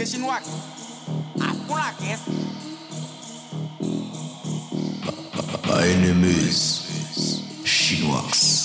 DJ Chinwax. À fond la caisse. My name is Chinwax.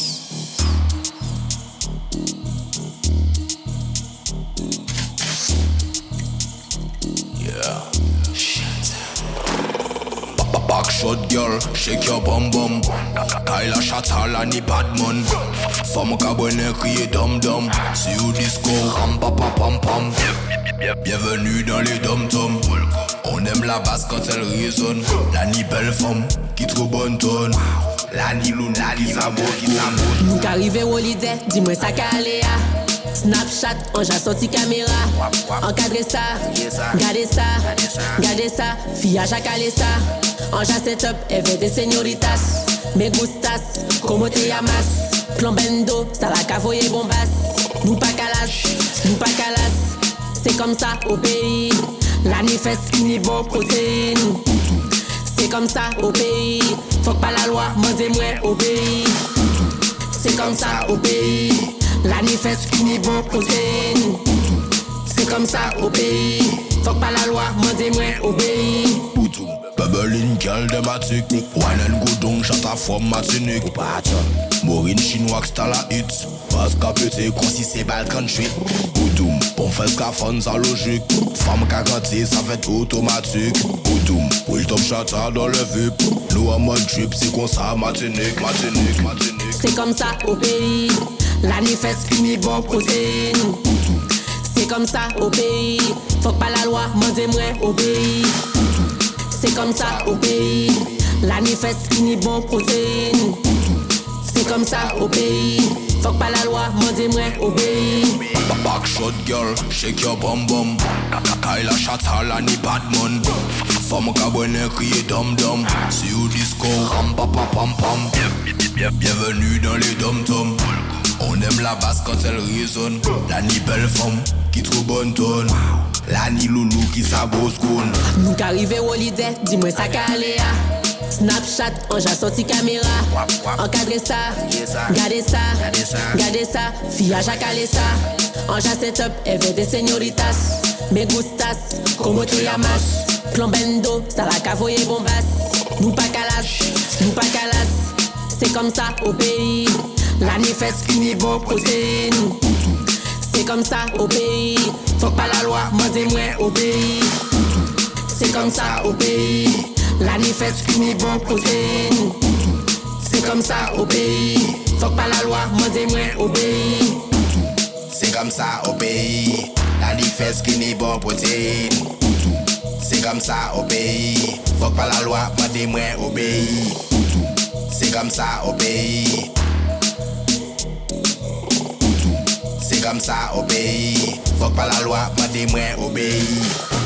Backshot girl, shake your bum bum. Kyla Chatala ni Badman. Femme cabonne crier dom dom. C'est au disco, ram pa pa pam pam. Bienvenue dans les dom tom. On aime la basse quand elle résonne. La ni belle femme, qui trop bonne tonne. La ni luna, qui sa bosse. Nous qu'arrivé au holiday, dis-moi ça qu'allez à. Snapchat, on j'a sorti caméra. Encadrez ça, gardez ça, gardez ça. Fille à jacalé ça. On j'a setup, elle veut des señoritas. Me gustas, como te llamas. Plombendo, ça la cavoye bombas. Nous pas calas, nous pas calas. C'est comme ça au pays. La ni fait skinny bon protéine. C'est comme ça au pays. Faut pas la loi, mandez-moi obéir. C'est comme ça au pays. La ni fait skinny bon protéine. C'est comme ça au pays. Faut pas la loi, mandez-moi obéir. Bubbling girl de matic. Wine and go down, shot a from Martinique. Maureen Chinwax t'as la hit. Parce qu'à pété, quand si c'est bad country. Boudoum, on fait ce qu'a fun, ça logique. Femme qu'a gâté, ça fait automatique. Boudoum, will top shot dans le VIP. Nous en mode trip, c'est comme ça, Martinique. C'est comme ça au pays. La ni fait skinny bon protéine. C'est comme ça au pays. Faut pas la loi, mandez-moi obéir. C'est comme ça au pays. La ni fait skinny bon protéine. C'est comme ça au pays. Faut pas la loi, mandez-moi obéir. Backshot girl, shake your bum bum. Kyla Chatala ni Badman. Femme cabonne crier dom dom. C'est au disco, ram pa pa pam pam. Bienvenue dans les dom tom. On aime la basse quand elle résonne. La ni belle femme, qui trop bonne tonne. La ni loulou qui sa bosse coune. Nous qu'arrivé au holiday, dis-moi ça qu'allez à. Snapchat, on j'a sorti caméra. Encadrez ça, gardez ça, gardez ça. Fille à jacalé ça. On j'a setup, elle veut des señoritas. Me gustas, como te llamas. Plombendo, ça la cavoye bombas. Nous pas calas, nous pas calas. C'est comme ça au pays. La ni fait skinny bon protéine. C'est comme ça au pays. Faut pas la loi, mandez-moi obéir. C'est comme ça au pays. La ni fait skinny bon protéine. C'est comme ça au pays. Faut pas la loi, mandez-moi obéir. C'est comme ça au pays. La ni fait skinny bon protéine. C'est comme ça au pays. Faut pas la loi, mandez-moi obéir. C'est comme ça au pays. C'est comme ça au pays. Faut pas la loi, mandez-moi obéir.